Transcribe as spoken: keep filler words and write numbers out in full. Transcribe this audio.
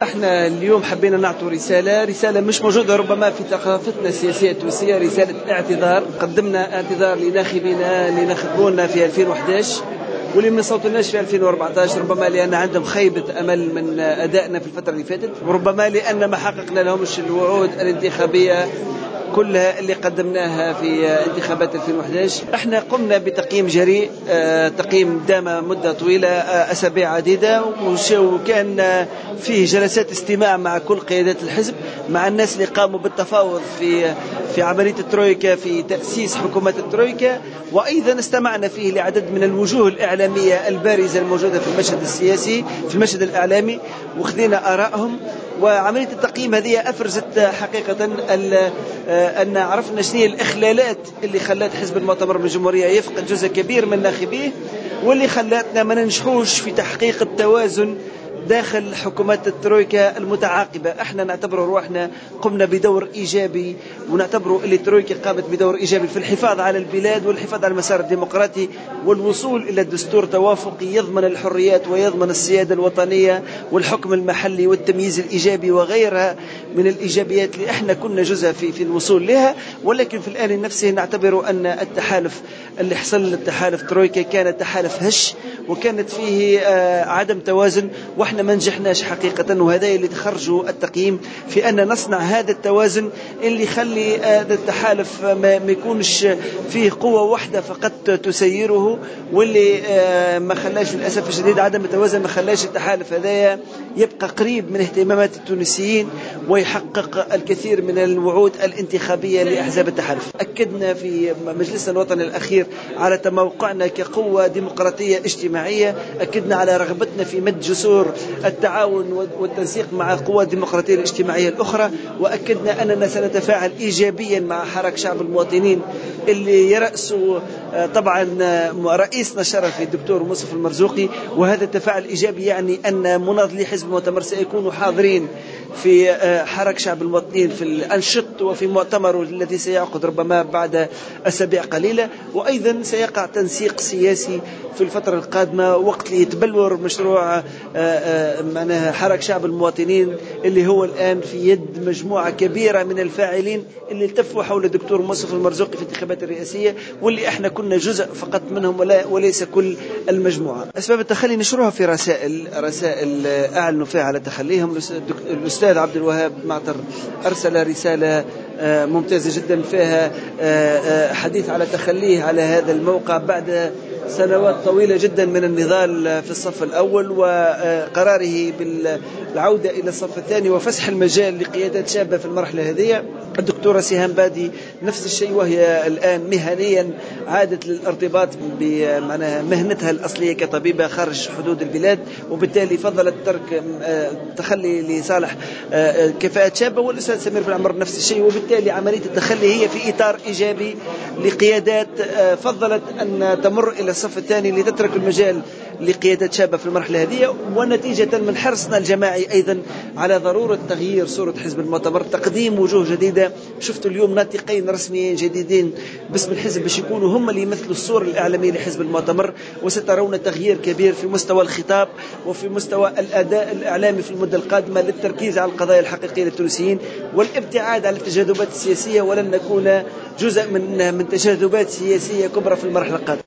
احنا اليوم حبينا نعطوا رسالة رسالة مش موجودة ربما في ثقافتنا السياسية التونسية، رسالة اعتذار. قدمنا اعتذار لناخبينا اللي نخبونا في ألفين وأحد عشر واللي ما صوتناش في ألفين وأربعة عشر، ربما لأن عندهم خيبة أمل من أدائنا في الفترة اللي فاتت، وربما لأن ما حققنا لهمش الوعود الانتخابية كلها اللي قدمناها في انتخابات ألفين وأحد عشر. احنا قمنا بتقييم جريء، اه تقييم دام مدة طويلة، اه أسابيع عديدة، وكان فيه جلسات استماع مع كل قيادات الحزب، مع الناس اللي قاموا بالتفاوض في في عملية الترويكا، في تأسيس حكومات الترويكا، وأيضا استمعنا فيه لعدد من الوجوه الإعلامية البارزة الموجودة في المشهد السياسي، في المشهد الإعلامي، وخذينا آرائهم. وعملية التقييم هذه أفرزت حقيقة أن عرفنا شنو الإخلالات اللي خلت حزب المؤتمر بالجمهورية يفقد جزء كبير من ناخبيه، واللي خلتنا ما ننجحوش في تحقيق التوازن داخل حكومات الترويكا المتعاقبة. احنا نعتبر روحنا قمنا بدور إيجابي، ونعتبر اللي الترويكا قامت بدور إيجابي في الحفاظ على البلاد والحفاظ على المسار الديمقراطي والوصول إلى دستور توافقي يضمن الحريات ويضمن السيادة الوطنية والحكم المحلي والتمييز الإيجابي وغيرها من الإيجابيات اللي احنا كنا جزء في في الوصول لها. ولكن في الآن نفسه نعتبر أن التحالف اللي حصل التحالف ترويكا كان تحالف هش، وكانت فيه آه عدم توازن، واحنا ما نجحناش حقيقة. وهذا اللي تخرجوا التقييم في أن نصنع هذا التوازن اللي يخلي هذا التحالف ما يكونش فيه قوة واحدة فقط تسيره، واللي آه ما خلاش للأسف الشديد عدم التوازن ما خلاش التحالف هذا يبقى قريب من اهتمامات التونسيين ويحقق الكثير من الوعود الانتخابية لأحزاب التحالف. أكدنا في مجلسنا الوطني الأخير على تموقعنا كقوة ديمقراطية اجتماعية، أكدنا على رغبتنا في مد جسور التعاون والتنسيق مع القوى الديمقراطية الاجتماعية الأخرى، وأكدنا أننا سنتفاعل إيجابيا مع حراك شعب المواطنين اللي يرأسوا طبعا رئيسنا الشرفي الدكتور مصطفى المرزوقي. وهذا التفاعل الإيجابي يعني أن مناضلي حزب المؤتمر سيكونوا حاضرين في حراك شعب المواطنين في الأنشط وفي مؤتمره الذي سيعقد ربما بعد أسابيع قليلة، وأيضا سيقع تنسيق سياسي في الفترة القادمة وقت يتبلور مشروع معناها حراك شعب المواطنين اللي هو الآن في يد مجموعة كبيرة من الفاعلين اللي التفوا حول الدكتور مصطفى المرزوقي في الانتخابات الرئاسية، واللي احنا كنا جزء فقط منهم ولا وليس كل المجموعة. أسباب التخلي نشروها في رسائل رسائل أعلنوا فيها على تخليهم. الأستاذ عبد الوهاب معطر أرسل رسالة ممتازة جدا فيها حديث على تخليه على هذا الموقع بعد سنوات طويلة جدا من النضال في الصف الأول، وقراره بالعودة إلى الصف الثاني وفسح المجال لقيادات شابة في المرحلة هذه. الدكتورة سهام بادي نفس الشيء، وهي الآن مهنيا عادت للارتباط بمعناها مهنتها الأصلية كطبيبة خارج حدود البلاد، وبالتالي فضلت ترك تخلي لصالح كفاءات شابة. والأستاذ سمير بن عمر نفس الشيء، وبالتالي عملية التخلي هي في إطار إيجابي لقيادات فضلت أن تمر إلى الصف الثاني لتترك المجال لقيادة شابة في المرحلة هذه. ونتيجة من حرصنا الجماعي أيضا على ضرورة تغيير صورة حزب المؤتمر، تقديم وجوه جديدة. شفتوا اليوم ناطقين رسميين جديدين باسم الحزب باش يكونوا هم اللي يمثلوا الصورة الإعلامية لحزب المؤتمر، وسترون تغيير كبير في مستوى الخطاب وفي مستوى الأداء الإعلامي في المدة القادمة للتركيز على القضايا الحقيقية للتونسيين والابتعاد عن التجاذبات السياسية، ولن نكون جزء من من تجاذبات سياسية كبرى في المرحلة القادمة.